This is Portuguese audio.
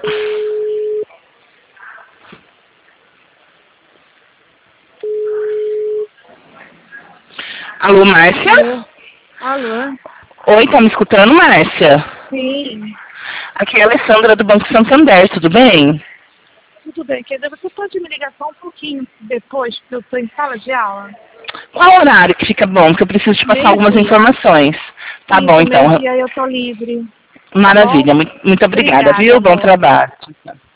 Alô, Márcia? Alô? Oi, tá me escutando, Márcia? Sim. Aqui é a Alessandra do Banco Santander, tudo bem? Tudo bem, quer dizer, você pode me ligar só um pouquinho depois, porque eu estou em sala de aula? Qual horário que fica bom? Que eu preciso te passar algumas Meio-dia. informações. Tá bom, Isso, então. meio-dia eu estou livre. Tá bom? Maravilha, muito obrigada, Obrigada, viu? Bom amor. trabalho.